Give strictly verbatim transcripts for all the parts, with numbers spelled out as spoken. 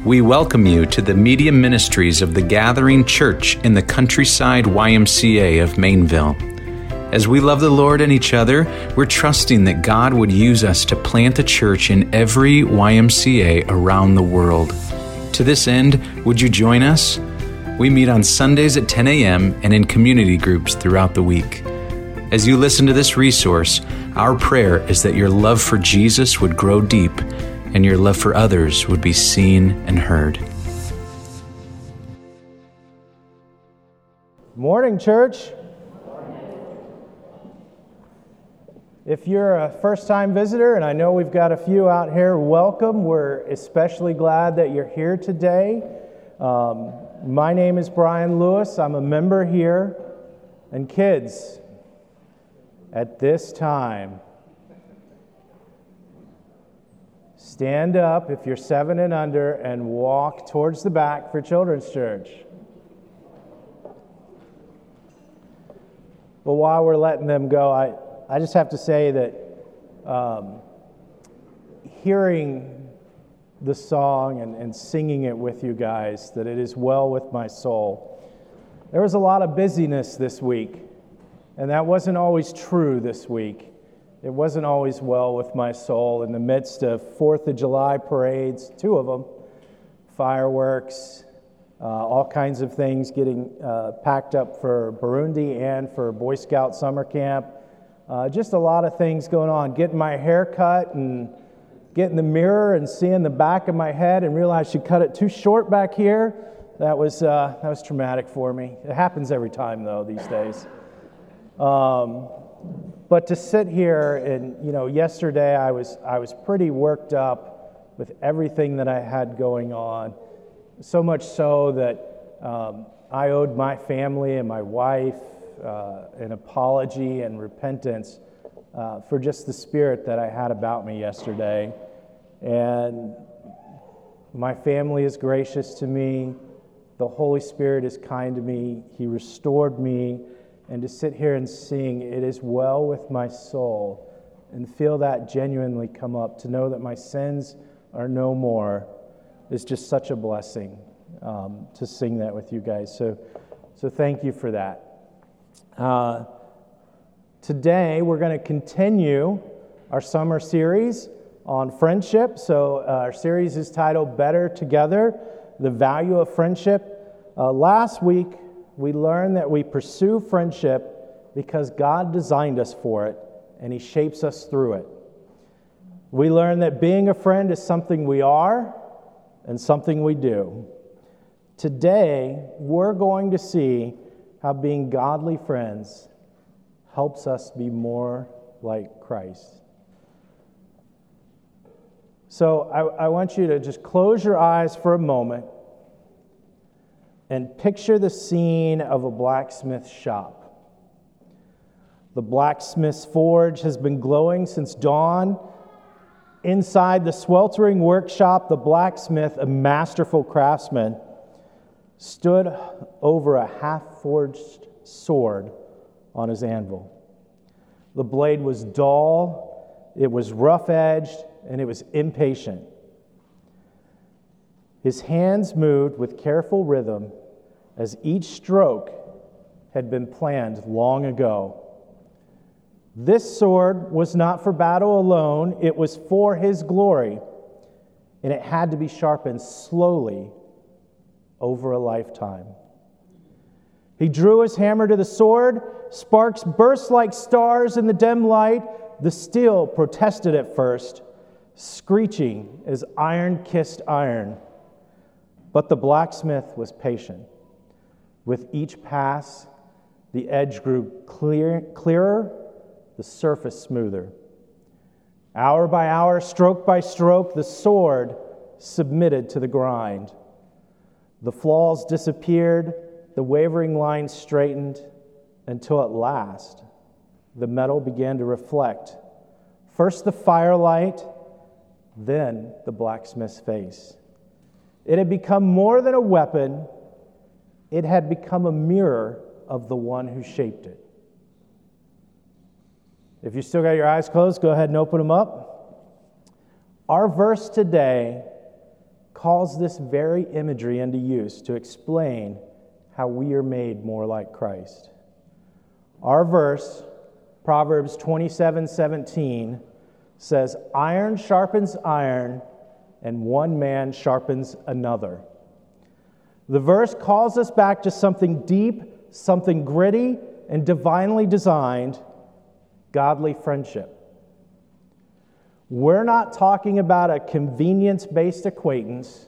We welcome you to the media ministries of the Gathering Church in the Countryside Y M C A of Mainville. As we love the Lord and each other, we're trusting that God would use us to plant a church in every Y M C A around the world. To this end, would you join us? We meet on Sundays at ten a.m. and in community groups throughout the week. As you listen to this resource, our prayer is that your love for Jesus would grow deep and your love for others would be seen and heard. Morning, church. If you're a first-time visitor, and I know we've got a few out here, welcome. We're especially glad that you're here today. Um, my name is Brian Lewis. I'm a member here. And kids, at this time, stand up if you're seven and under and walk towards the back for Children's Church. But while we're letting them go, I, I just have to say that um, hearing the song and, and singing it with you guys, that it is well with my soul. There was a lot of busyness this week, and that wasn't always true this week. It wasn't always well with my soul in the midst of fourth of July parades, two of them, fireworks, uh, all kinds of things getting uh, packed up for Burundi and for Boy Scout summer camp. Uh, just a lot of things going on. Getting my hair cut and getting the mirror and seeing the back of my head and realize she cut it too short back here. That was uh, that was traumatic for me. It happens every time though these days. Um, But to sit here and, you know, yesterday I was I was pretty worked up with everything that I had going on. So much so that um, I owed my family and my wife uh, an apology and repentance uh, for just the spirit that I had about me yesterday. And my family is gracious to me. The Holy Spirit is kind to me. He restored me. And to sit here and sing, "It is well with my soul," and feel that genuinely come up, to know that my sins are no more, is just such a blessing um, to sing that with you guys. So, so thank you for that. Uh, today, we're going to continue our summer series on friendship. So uh, our series is titled Better Together, The Value of Friendship. Uh, last week, we learned that we pursue friendship because God designed us for it, and He shapes us through it. We learned that being a friend is something we are and something we do. Today, we're going to see how being godly friends helps us be more like Christ. So I, I want you to just close your eyes for a moment and picture the scene of a blacksmith shop. The blacksmith's forge has been glowing since dawn. Inside the sweltering workshop, the blacksmith, a masterful craftsman, stood over a half-forged sword on his anvil. The blade was dull, it was rough-edged, and it was impatient. His hands moved with careful rhythm as each stroke had been planned long ago. This sword was not for battle alone, it was for his glory, and it had to be sharpened slowly over a lifetime. He drew his hammer to the sword, sparks burst like stars in the dim light. The steel protested at first, screeching as iron kissed iron. But the blacksmith was patient. With each pass, the edge grew clear, clearer, the surface smoother. Hour by hour, stroke by stroke, the sword submitted to the grind. The flaws disappeared, the wavering lines straightened, until at last, the metal began to reflect. First the firelight, then the blacksmith's face. It had become more than a weapon. It had become a mirror of the one who shaped it. If you still got your eyes closed, go ahead and open them up. Our verse today calls this very imagery into use to explain how we are made more like Christ. Our verse, Proverbs twenty-seven seventeen, says, "Iron sharpens iron, and one man sharpens another." The verse calls us back to something deep, something gritty, and divinely designed, godly friendship. We're not talking about a convenience-based acquaintance,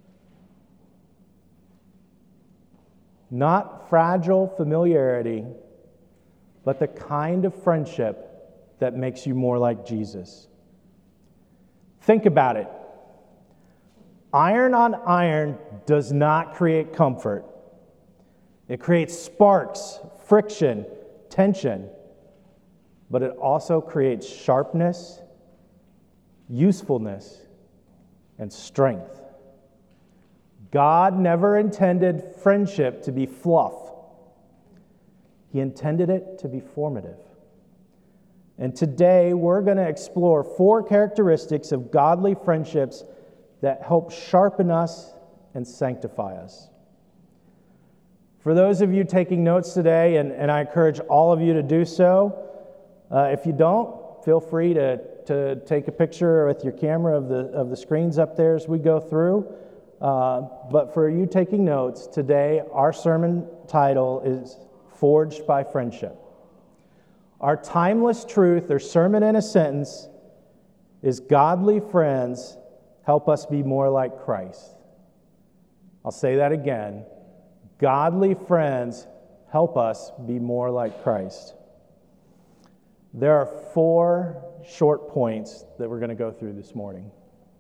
not fragile familiarity, but the kind of friendship that makes you more like Jesus. Think about it. Iron on iron does not create comfort. It creates sparks, friction, tension, but it also creates sharpness, usefulness, and strength. God never intended friendship to be fluff. He intended it to be formative. And today we're going to explore four characteristics of godly friendships that help sharpen us and sanctify us. For those of you taking notes today, and, and I encourage all of you to do so, uh, if you don't, feel free to, to take a picture with your camera of the, of the screens up there as we go through. Uh, but for you taking notes, today our sermon title is Forged by Friendship. Our timeless truth, or sermon in a sentence, is godly friends help us be more like Christ. I'll say that again. Godly friends help us be more like Christ. There are four short points that we're going to go through this morning.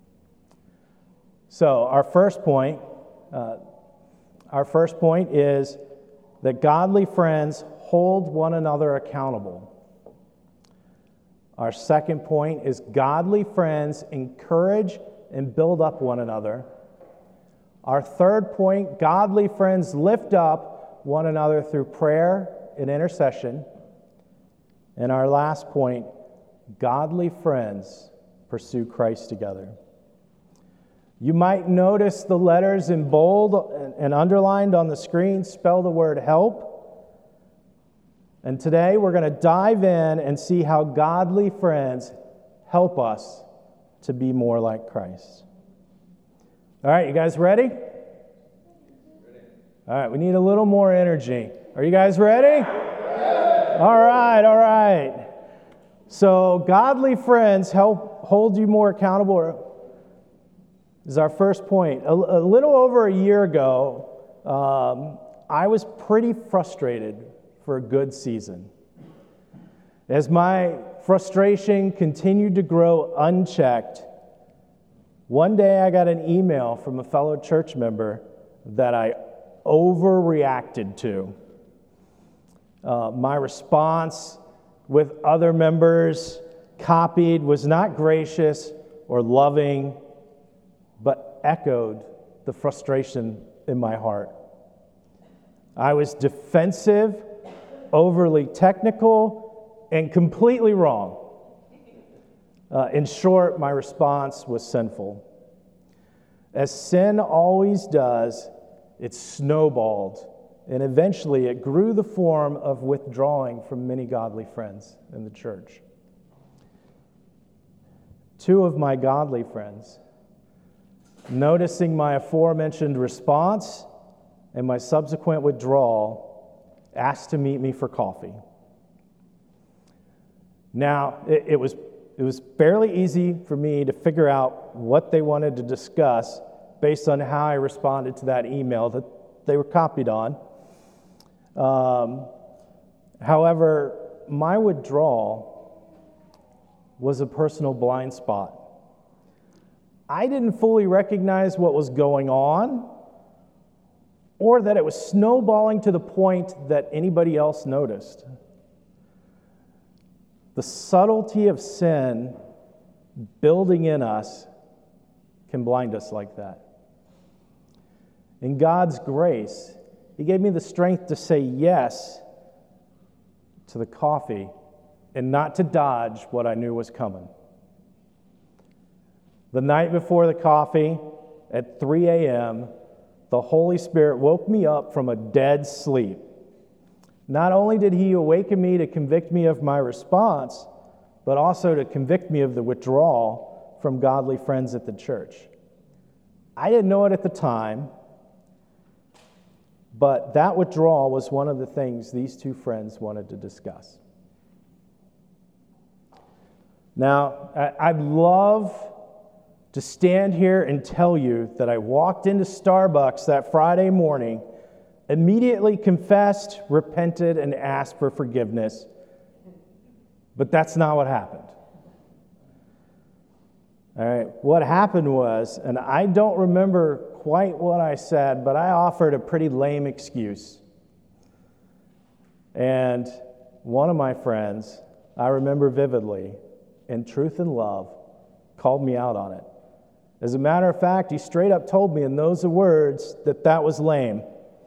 So our first point, uh, our first point is that godly friends hold one another accountable. Our second point is godly friends encourage and build up one another. Our third point, godly friends lift up one another through prayer and intercession. And our last point, godly friends pursue Christ together. You might notice the letters in bold and underlined on the screen spell the word help. And today we're going to dive in and see how godly friends help us to be more like Christ. All right, you guys ready? Ready. All right, we need a little more energy. Are you guys ready? Ready. All right, all right. So, godly friends help hold you more accountable is our first point. A, a little over a year ago, um, I was pretty frustrated for a good season. As my frustration continued to grow unchecked, one day I got an email from a fellow church member that I overreacted to. Uh, my response with other members copied was not gracious or loving, but echoed the frustration in my heart. I was defensive, overly technical, and completely wrong. Uh, in short, my response was sinful. As sin always does, it snowballed, and eventually it grew the form of withdrawing from many godly friends in the church. Two of my godly friends, noticing my aforementioned response and my subsequent withdrawal, asked to meet me for coffee. Now, it, it was it was fairly easy for me to figure out what they wanted to discuss based on how I responded to that email that they were copied on. Um, however, my withdrawal was a personal blind spot. I didn't fully recognize what was going on, or that it was snowballing to the point that anybody else noticed. The subtlety of sin building in us can blind us like that. In God's grace, He gave me the strength to say yes to the coffee and not to dodge what I knew was coming. The night before the coffee, at three a.m., the Holy Spirit woke me up from a dead sleep. Not only did he awaken me to convict me of my response, but also to convict me of the withdrawal from godly friends at the church. I didn't know it at the time, but that withdrawal was one of the things these two friends wanted to discuss. Now, I'd love to stand here and tell you that I walked into Starbucks that Friday morning, immediately confessed, repented, and asked for forgiveness. But that's not what happened. All right, what happened was, and I don't remember quite what I said, but I offered a pretty lame excuse. And one of my friends, I remember vividly, in truth and love, called me out on it. As a matter of fact, he straight up told me in those words that that was lame.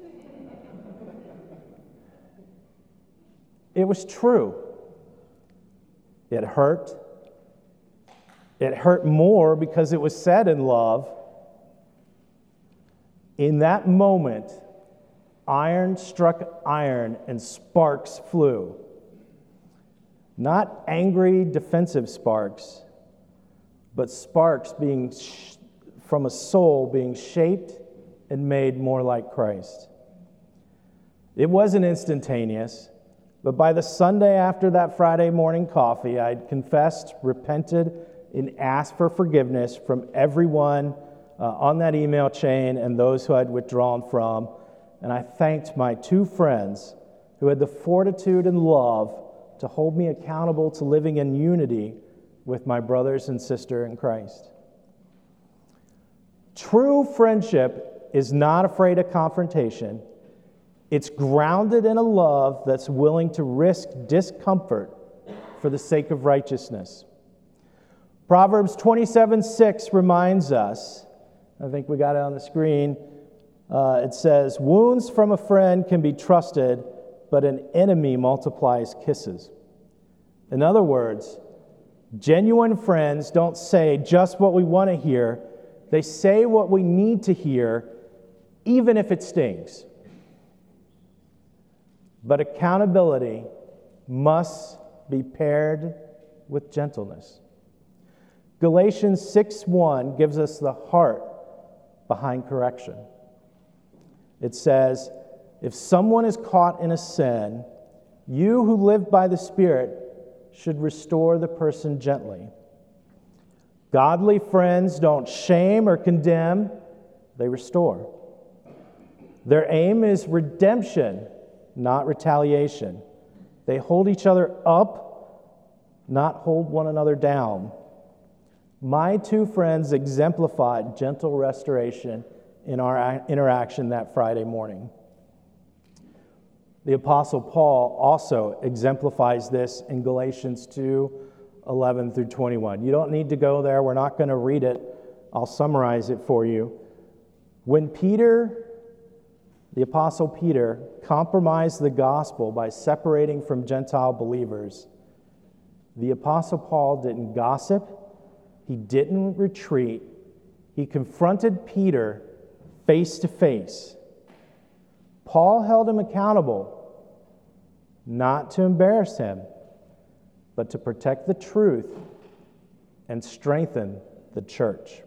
It was true. It hurt. It hurt more because it was said in love. In that moment, iron struck iron and sparks flew. Not angry, defensive sparks, but sparks being sh- from a soul being shaped and made more like Christ. It wasn't instantaneous, but by the Sunday after that Friday morning coffee, I'd confessed, repented, and asked for forgiveness from everyone uh, on that email chain and those who I'd withdrawn from. And I thanked my two friends who had the fortitude and love to hold me accountable to living in unity with my brothers and sister in Christ. True friendship is not afraid of confrontation. It's grounded in a love that's willing to risk discomfort for the sake of righteousness. Proverbs twenty-seven six reminds us, I think we got it on the screen, uh, it says, "Wounds from a friend can be trusted, but an enemy multiplies kisses." In other words, genuine friends don't say just what we want to hear. They say what we need to hear, even if it stings. But accountability must be paired with gentleness. Galatians six one gives us the heart behind correction. It says, "If someone is caught in a sin, you who live by the Spirit should restore the person gently." Godly friends don't shame or condemn, they restore. Their aim is redemption, not retaliation. They hold each other up, not hold one another down. My two friends exemplified gentle restoration in our interaction that Friday morning. The Apostle Paul also exemplifies this in Galatians two eleven through twenty-one. You don't need to go there. We're not going to read it. I'll summarize it for you. When Peter, the Apostle Peter, compromised the gospel by separating from Gentile believers, the Apostle Paul didn't gossip. He didn't retreat. He confronted Peter face to face. Paul held him accountable, not to embarrass him, but to protect the truth and strengthen the church.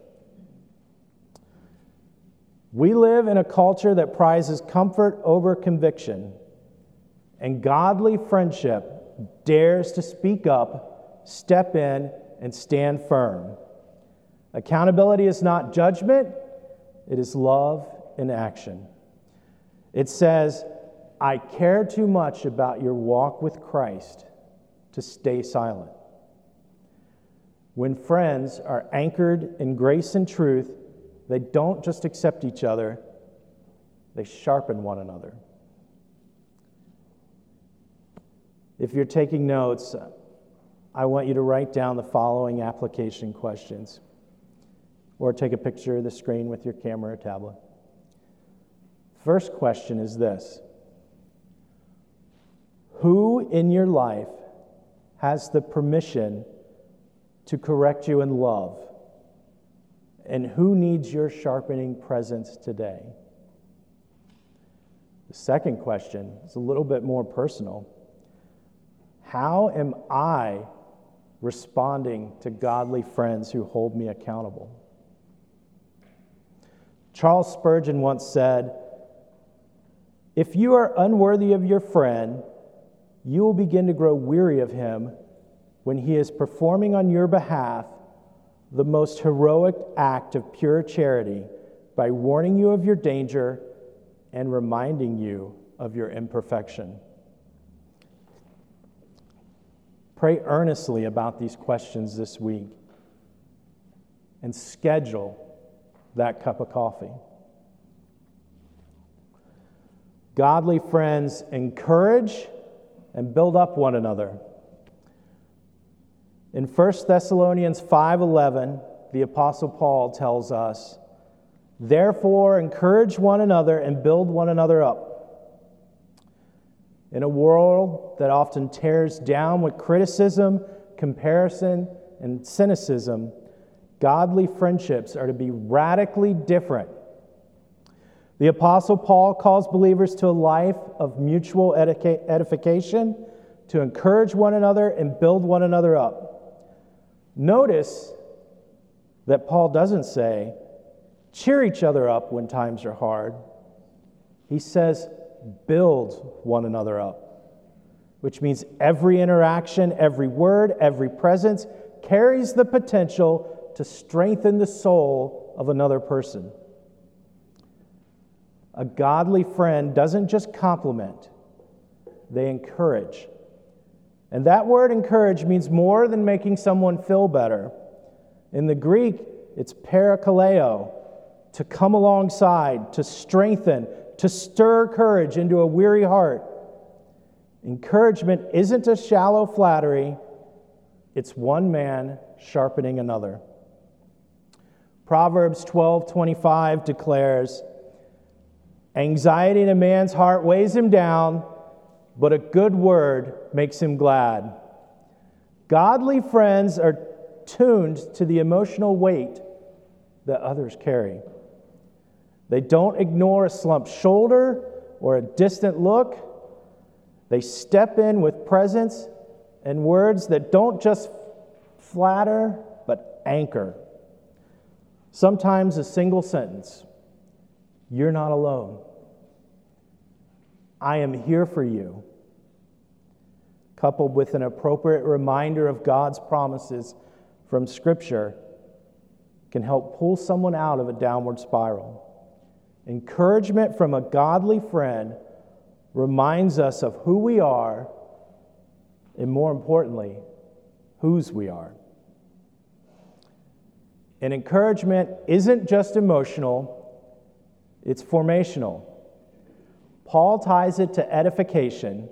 We live in a culture that prizes comfort over conviction, and godly friendship dares to speak up, step in, and stand firm. Accountability is not judgment, it is love in action. It says, "I care too much about your walk with Christ to stay silent." When friends are anchored in grace and truth, they don't just accept each other, they sharpen one another. If you're taking notes, I want you to write down the following application questions, or take a picture of the screen with your camera or tablet. First question is this: who in your life has the permission to correct you in love And who needs your sharpening presence today? The second question is a little bit more personal. How am I responding to godly friends who hold me accountable? Charles Spurgeon once said, "If you are unworthy of your friend, you will begin to grow weary of him when he is performing on your behalf the most heroic act of pure charity by warning you of your danger and reminding you of your imperfection." Pray earnestly about these questions this week and schedule that cup of coffee. Godly friends encourage and build up one another. In First Thessalonians five eleven, the Apostle Paul tells us, "Therefore, encourage one another and build one another up." In a world that often tears down with criticism, comparison, and cynicism, godly friendships are to be radically different. The Apostle Paul calls believers to a life of mutual edification, to encourage one another and build one another up. Notice that Paul doesn't say, cheer each other up when times are hard. He says, build one another up, which means every interaction, every word, every presence carries the potential to strengthen the soul of another person. A godly friend doesn't just compliment, they encourage. And that word encourage means more than making someone feel better. In the Greek, it's parakaleo, to come alongside, to strengthen, to stir courage into a weary heart. Encouragement isn't a shallow flattery, it's one man sharpening another. Proverbs twelve twenty-five declares, "Anxiety in a man's heart weighs him down, but a good word makes him glad." Godly friends are tuned to the emotional weight that others carry. They don't ignore a slumped shoulder or a distant look. They step in with presence and words that don't just flatter, but anchor. Sometimes a single sentence, "You're not alone. I am here for you," coupled with an appropriate reminder of God's promises from Scripture, can help pull someone out of a downward spiral. Encouragement from a godly friend reminds us of who we are, and more importantly, whose we are. And encouragement isn't just emotional, it's formational. Paul ties it to edification.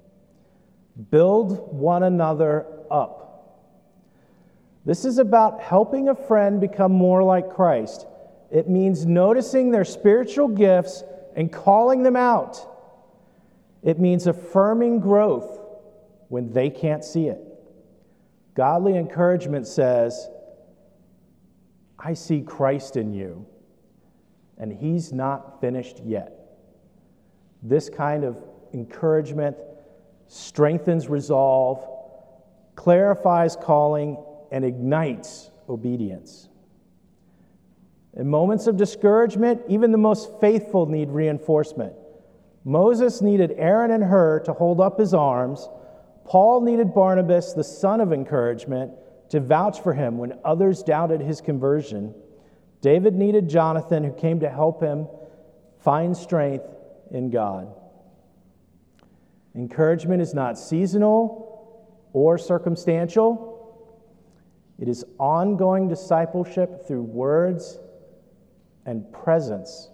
Build one another up. This is about helping a friend become more like Christ. It means noticing their spiritual gifts and calling them out. It means affirming growth when they can't see it. Godly encouragement says, "I see Christ in you, and He's not finished yet." This kind of encouragement strengthens resolve, clarifies calling, and ignites obedience. In moments of discouragement, even the most faithful need reinforcement. Moses needed Aaron and Hur to hold up his arms. Paul needed Barnabas, the son of encouragement, to vouch for him when others doubted his conversion. David needed Jonathan, who came to help him find strength in God. Encouragement is not seasonal or circumstantial. It is ongoing discipleship through words and presence.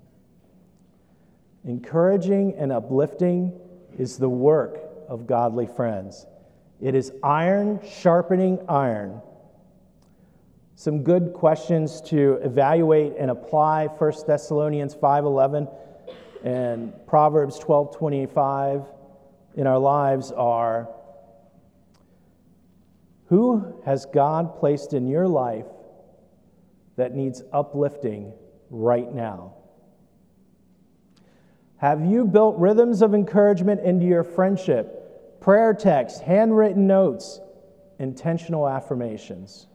Encouraging and uplifting is the work of godly friends. It is iron sharpening iron. Some good questions to evaluate and apply First Thessalonians five eleven and Proverbs twelve twenty-five in our lives are: who has God placed in your life that needs uplifting right now? Have you built rhythms of encouragement into your friendship, prayer texts, handwritten notes, intentional affirmations?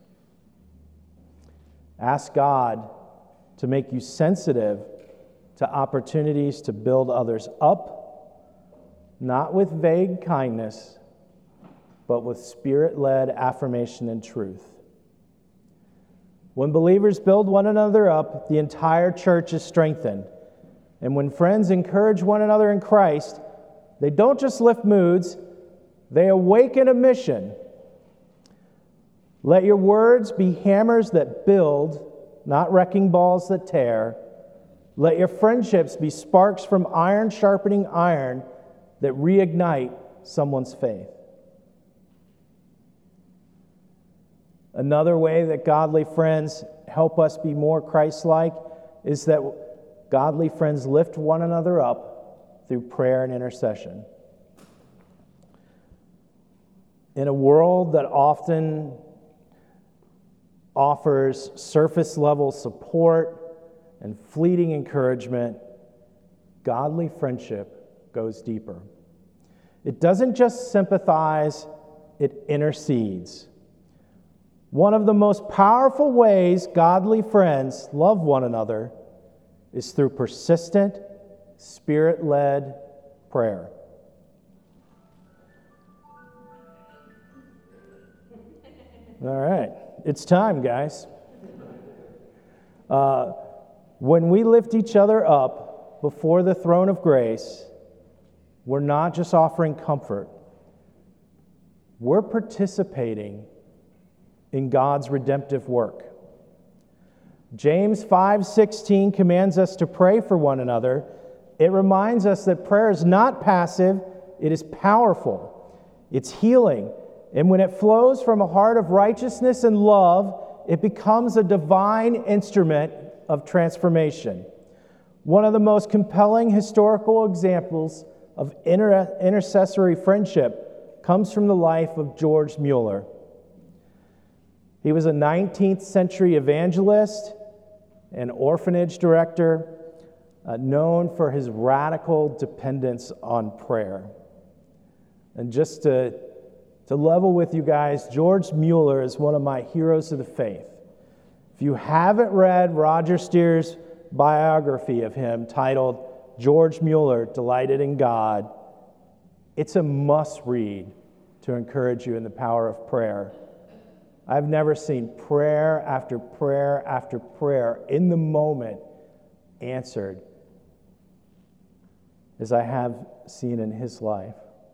Ask God to make you sensitive to opportunities to build others up, not with vague kindness, but with Spirit-led affirmation and truth. When believers build one another up, the entire church is strengthened. And when friends encourage one another in Christ, they don't just lift moods, they awaken a mission. Let your words be hammers that build, not wrecking balls that tear. Let your friendships be sparks from iron sharpening iron that reignite someone's faith. Another way that godly friends help us be more Christ-like is that godly friends lift one another up through prayer and intercession. In a world that often offers surface-level support and fleeting encouragement, godly friendship goes deeper. It doesn't just sympathize, it intercedes. One of the most powerful ways godly friends love one another is through persistent, Spirit-led prayer. All right, it's time, guys. Uh, when we lift each other up before the throne of grace, we're not just offering comfort. We're participating in God's redemptive work. James five sixteen commands us to pray for one another. It reminds us that prayer is not passive, it is powerful. It's healing. And when it flows from a heart of righteousness and love, it becomes a divine instrument of transformation. One of the most compelling historical examples of inter- intercessory friendship comes from the life of George Mueller. He was a nineteenth century evangelist and orphanage director, uh, known for his radical dependence on prayer. And just to, to level with you guys, George Mueller is one of my heroes of the faith. If you haven't read Roger Steer's biography of him titled George Mueller, Delighted in God, it's a must-read to encourage you in the power of prayer. I've never seen prayer after prayer after prayer in the moment answered as I have seen in his life.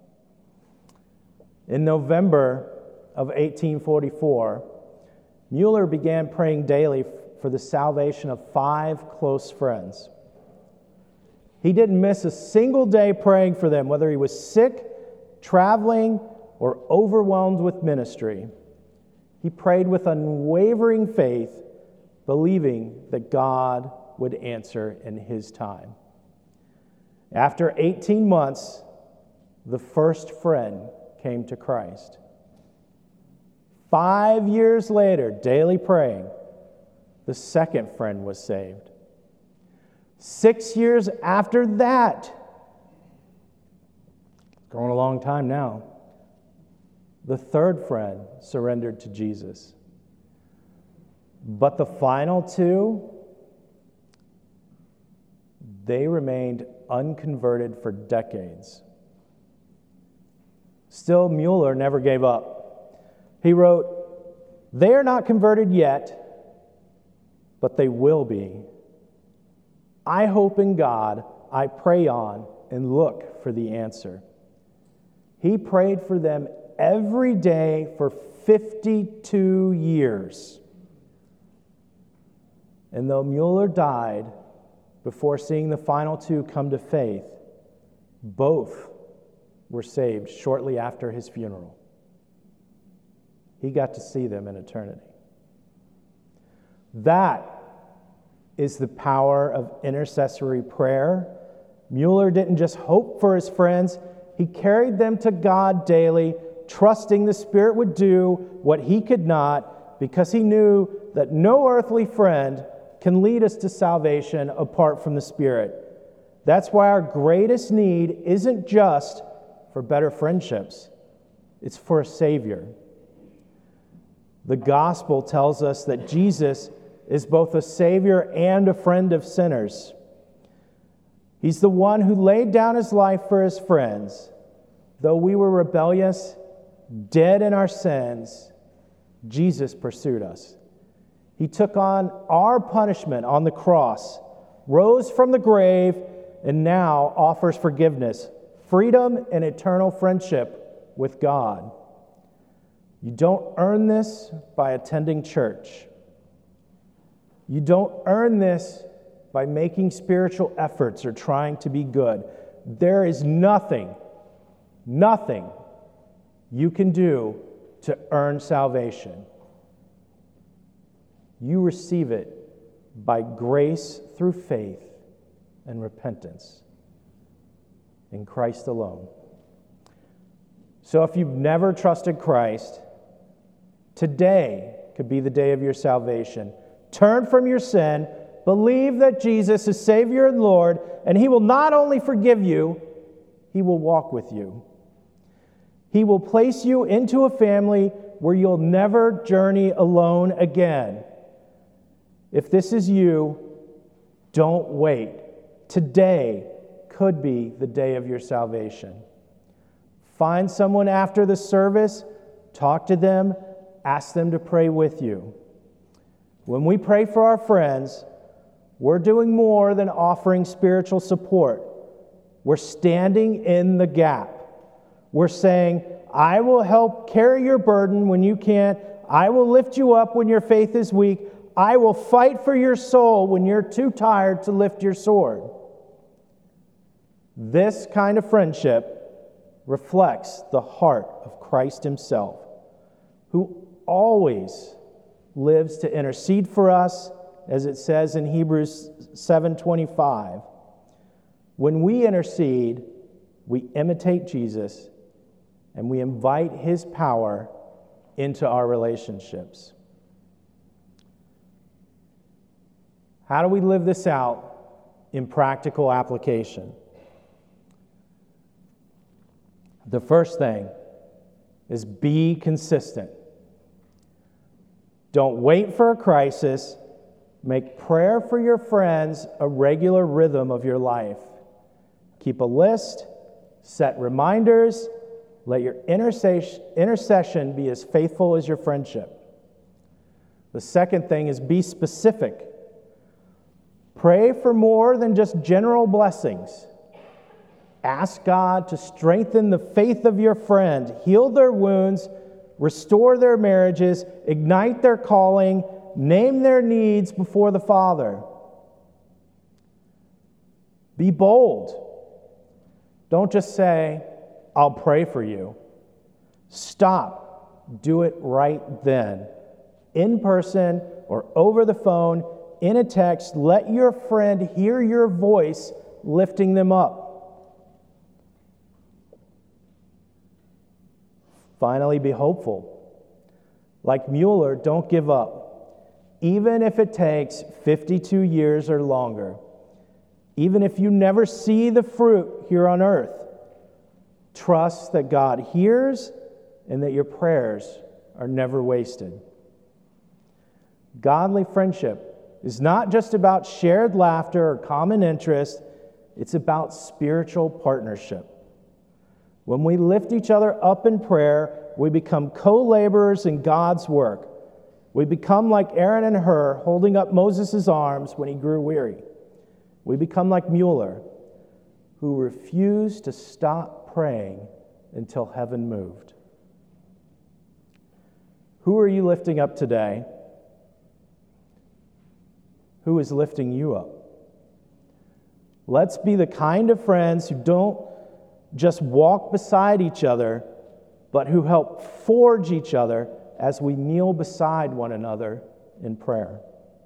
In November of eighteen forty-four, Mueller began praying daily for the salvation of five close friends. He didn't miss a single day praying for them, whether he was sick, traveling, or overwhelmed with ministry. He prayed with unwavering faith, believing that God would answer in his time. After eighteen months, the first friend came to Christ. Five years later, daily praying, the second friend was saved. Six years after that, going a long time now, the third friend surrendered to Jesus. But the final two, they remained unconverted for decades. Still, Mueller never gave up. He wrote, "They are not converted yet, but they will be. I hope in God, I pray on and look for the answer." He prayed for them every day for fifty-two years. And though Mueller died before seeing the final two come to faith, both were saved shortly after his funeral. He got to see them in eternity. That is the power of intercessory prayer. Mueller didn't just hope for his friends, he carried them to God daily, trusting the Spirit would do what he could not, because he knew that no earthly friend can lead us to salvation apart from the Spirit. That's why our greatest need isn't just for better friendships. It's for a Savior. The gospel tells us that Jesus is both a Savior and a friend of sinners. He's the one who laid down his life for his friends. Though we were rebellious, dead in our sins, Jesus pursued us. He took on our punishment on the cross, rose from the grave, and now offers forgiveness, freedom, and eternal friendship with God. You don't earn this by attending church. You don't earn this by making spiritual efforts or trying to be good. There is nothing, nothing you can do to earn salvation. You receive it by grace through faith and repentance in Christ alone. So if you've never trusted Christ, today could be the day of your salvation. Turn from your sin, believe that Jesus is Savior and Lord, and He will not only forgive you, He will walk with you. He will place you into a family where you'll never journey alone again. If this is you, don't wait. Today could be the day of your salvation. Find someone after the service, talk to them, ask them to pray with you. When we pray for our friends, we're doing more than offering spiritual support. We're standing in the gap. We're saying, I will help carry your burden when you can't. I will lift you up when your faith is weak. I will fight for your soul when you're too tired to lift your sword. This kind of friendship reflects the heart of Christ Himself, who always lives to intercede for us, as it says in Hebrews seven twenty-five. When we intercede, we imitate Jesus, and we invite His power into our relationships. How do we live this out in practical application? The first thing is be consistent. Don't wait for a crisis. Make prayer for your friends a regular rhythm of your life. Keep a list, set reminders, let your intercession be as faithful as your friendship. The second thing is be specific. Pray for more than just general blessings. Ask God to strengthen the faith of your friend, heal their wounds, restore their marriages, ignite their calling, name their needs before the Father. Be bold. Don't just say, I'll pray for you. Stop. Do it right then. In person or over the phone, in a text, let your friend hear your voice lifting them up. Finally, be hopeful. Like Mueller, don't give up. Even if it takes fifty-two years or longer. Even if you never see the fruit here on earth. Trust that God hears and that your prayers are never wasted. Godly friendship is not just about shared laughter or common interest. It's about spiritual partnership. When we lift each other up in prayer, we become co-laborers in God's work. We become like Aaron and Hur holding up Moses' arms when he grew weary. We become like Mueller, who refused to stop praying until heaven moved. Who are you lifting up today? Who is lifting you up? Let's be the kind of friends who don't just walk beside each other, but who help forge each other as we kneel beside one another in prayer.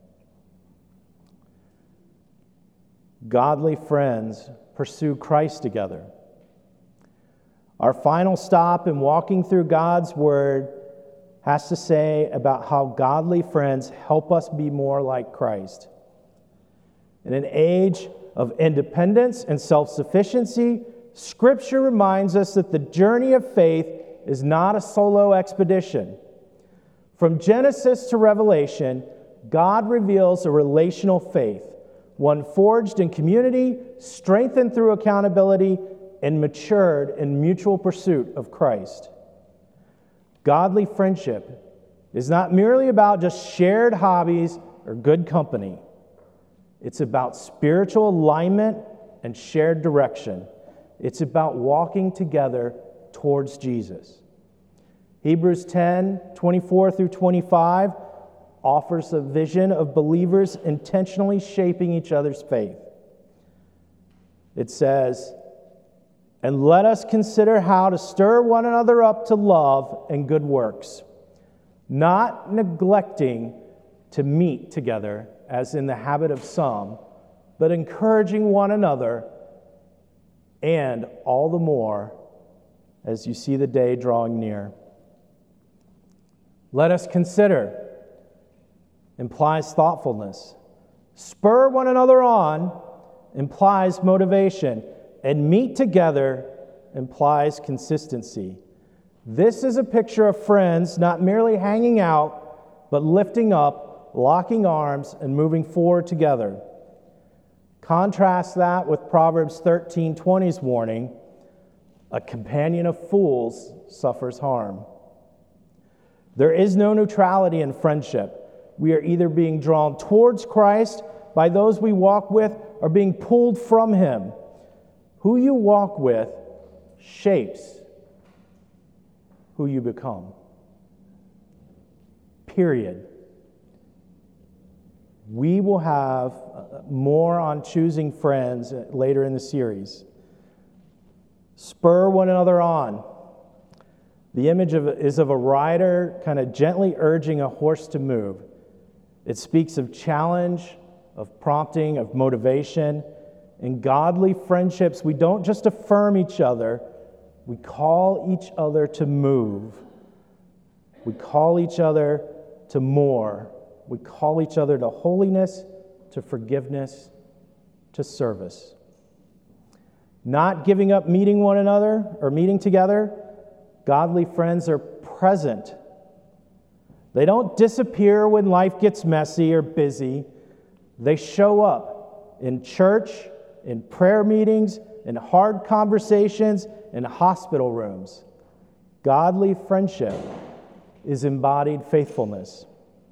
Godly friends pursue Christ together. Our final stop in walking through God's Word has to say about how godly friends help us be more like Christ. In an age of independence and self-sufficiency, Scripture reminds us that the journey of faith is not a solo expedition. From Genesis to Revelation, God reveals a relational faith, one forged in community, strengthened through accountability, and matured in mutual pursuit of Christ. Godly friendship is not merely about just shared hobbies or good company. It's about spiritual alignment and shared direction. It's about walking together towards Jesus. Hebrews ten, twenty-four through twenty-five offers a vision of believers intentionally shaping each other's faith. It says, "And let us consider how to stir one another up to love and good works, not neglecting to meet together, as in the habit of some, but encouraging one another, and all the more as you see the day drawing near." Let us consider implies thoughtfulness. Spur one another on implies motivation. And meet together implies consistency. This is a picture of friends not merely hanging out, but lifting up, locking arms, and moving forward together. Contrast that with Proverbs thirteen twenty's warning, "A companion of fools suffers harm." There is no neutrality in friendship. We are either being drawn towards Christ by those we walk with or being pulled from Him. Who you walk with shapes who you become. Period. We will have more on choosing friends later in the series. Spur one another on. The image of, is of a rider kind of gently urging a horse to move. It speaks of challenge, of prompting, of motivation. In godly friendships, we don't just affirm each other, we call each other to move. We call each other to more. We call each other to holiness, to forgiveness, to service. Not giving up meeting one another or meeting together, godly friends are present. They don't disappear when life gets messy or busy. They show up in church, in prayer meetings, in hard conversations, in hospital rooms. Godly friendship is embodied faithfulness.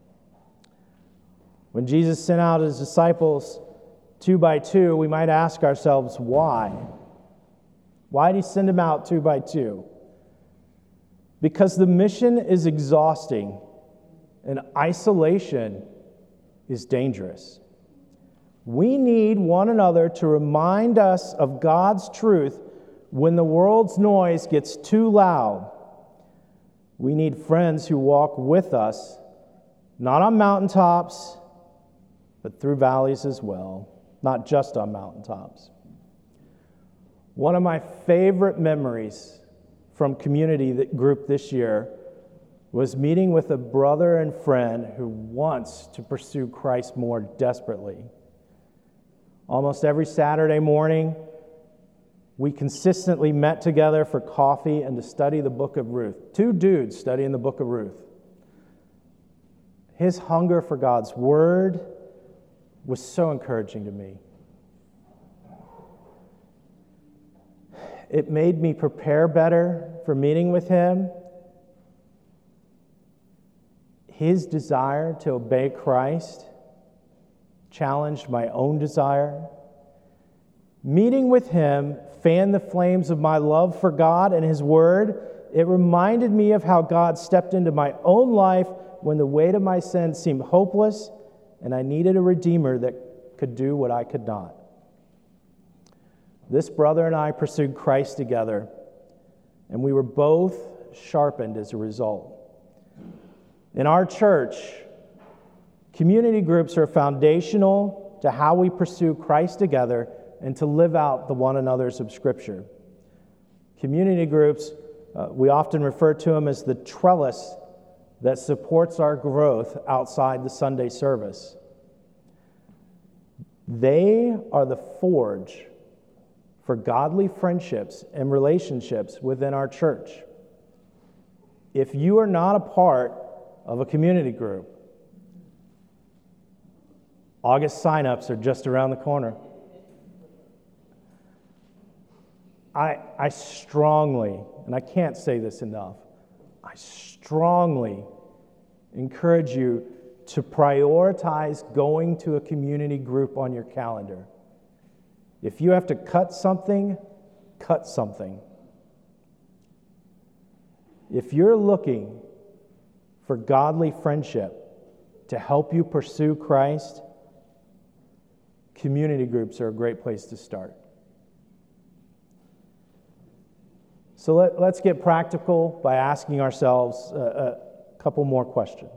When Jesus sent out His disciples two by two, we might ask ourselves, why? Why did He send them out two by two? Because the mission is exhausting and isolation is dangerous. We need one another to remind us of God's truth when the world's noise gets too loud. We need friends who walk with us, not on mountaintops, but through valleys as well, not just on mountaintops. One of my favorite memories from community group this year was meeting with a brother and friend who wants to pursue Christ more desperately. Almost every Saturday morning, we consistently met together for coffee and to study the book of Ruth. Two dudes studying the book of Ruth. His hunger for God's word was so encouraging to me. It made me prepare better for meeting with him. His desire to obey Christ challenged my own desire. Meeting with him fanned the flames of my love for God and His Word. It reminded me of how God stepped into my own life when the weight of my sin seemed hopeless and I needed a Redeemer that could do what I could not. This brother and I pursued Christ together, and we were both sharpened as a result. In our church, community groups are foundational to how we pursue Christ together and to live out the one another's of Scripture. Community groups, uh, we often refer to them as the trellis that supports our growth outside the Sunday service. They are the forge for godly friendships and relationships within our church. If you are not a part of a community group, August signups are just around the corner. I, I strongly, and I can't say this enough, I strongly encourage you to prioritize going to a community group on your calendar. If you have to cut something, cut something. If you're looking for godly friendship to help you pursue Christ, community groups are a great place to start. So let, let's get practical by asking ourselves a, a couple more questions.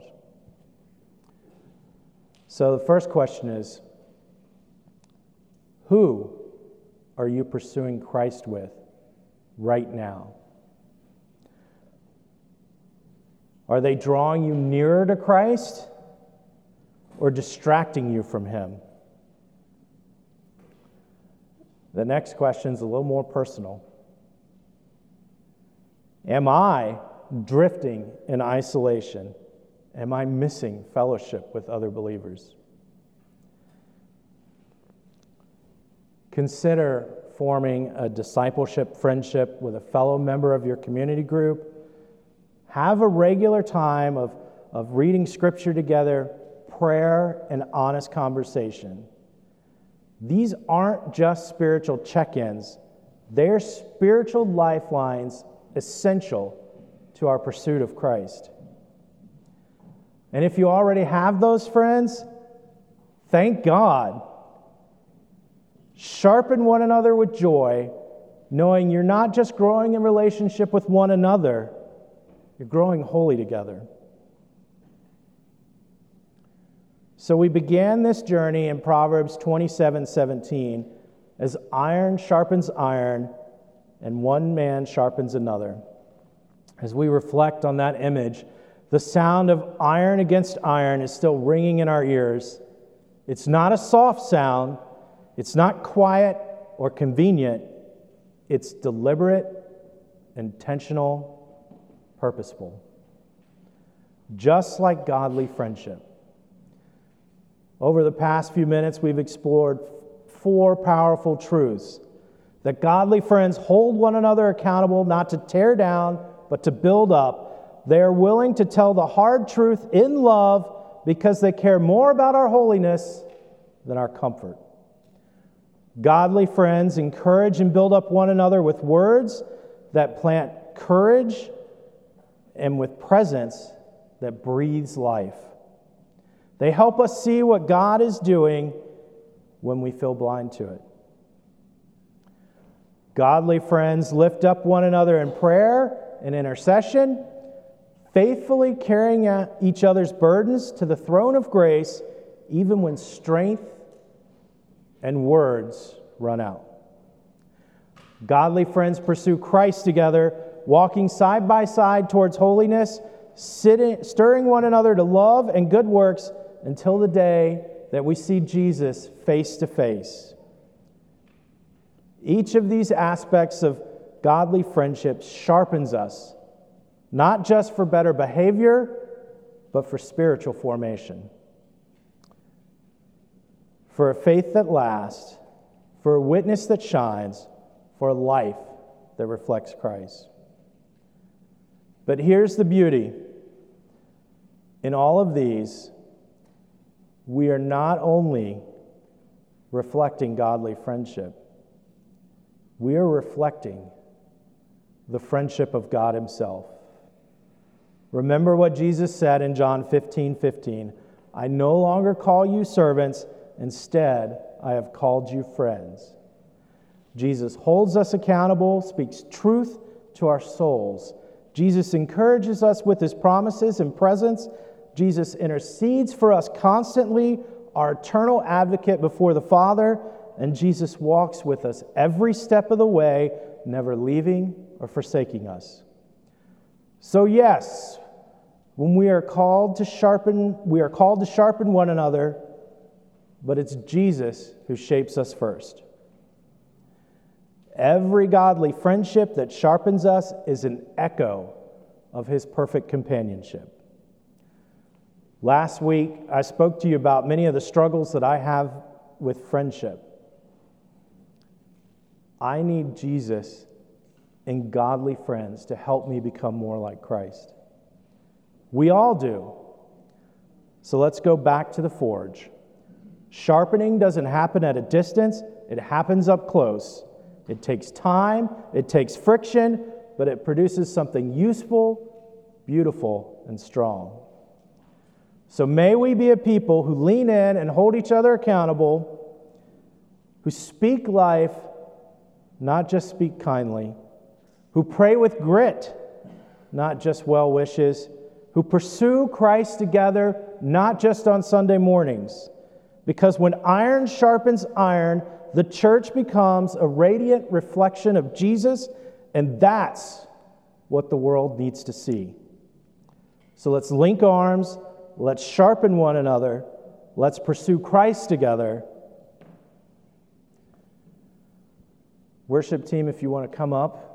So the first question is, who are you pursuing Christ with right now? Are they drawing you nearer to Christ or distracting you from Him? The next question is a little more personal. Am I drifting in isolation? Am I missing fellowship with other believers? Consider forming a discipleship friendship with a fellow member of your community group. Have a regular time of, of reading Scripture together, prayer, and honest conversation. These aren't just spiritual check-ins. They're spiritual lifelines essential to our pursuit of Christ. And if you already have those friends, thank God. Sharpen one another with joy, knowing you're not just growing in relationship with one another, you're growing holy together. So we began this journey in Proverbs twenty-seven seventeen, as iron sharpens iron, and one man sharpens another. As we reflect on that image, the sound of iron against iron is still ringing in our ears. It's not a soft sound. It's not quiet or convenient. It's deliberate, intentional, purposeful. Just like godly friendship. Over the past few minutes, we've explored four powerful truths. That godly friends hold one another accountable, not to tear down, but to build up. They are willing to tell the hard truth in love because they care more about our holiness than our comfort. Godly friends encourage and build up one another with words that plant courage and with presence that breathes life. They help us see what God is doing when we feel blind to it. Godly friends lift up one another in prayer and intercession, faithfully carrying out each other's burdens to the throne of grace, even when strength and words run out. Godly friends pursue Christ together, walking side by side towards holiness, sitting, stirring one another to love and good works until the day that we see Jesus face to face. Each of these aspects of godly friendship sharpens us, not just for better behavior, but for spiritual formation. For a faith that lasts, for a witness that shines, for a life that reflects Christ. But here's the beauty. In all of these, we are not only reflecting godly friendship, we are reflecting the friendship of God Himself. Remember what Jesus said in John fifteen fifteen, I no longer call you servants, instead I have called you friends. Jesus holds us accountable, speaks truth to our souls. Jesus encourages us with His promises and presence. Jesus intercedes for us constantly, our eternal advocate before the Father, and Jesus walks with us every step of the way, never leaving or forsaking us. So yes, when we are called to sharpen, we are called to sharpen one another, but it's Jesus who shapes us first. Every godly friendship that sharpens us is an echo of his perfect companionship. Last week, I spoke to you about many of the struggles that I have with friendship. I need Jesus and godly friends to help me become more like Christ. We all do. So let's go back to the forge. Sharpening doesn't happen at a distance, it happens up close. It takes time, it takes friction, but it produces something useful, beautiful, and strong. So may we be a people who lean in and hold each other accountable, who speak life, not just speak kindly, who pray with grit, not just well wishes, who pursue Christ together, not just on Sunday mornings. Because when iron sharpens iron, the church becomes a radiant reflection of Jesus, and that's what the world needs to see. So let's link arms, let's sharpen one another, let's pursue Christ together. Worship team, if you want to come up.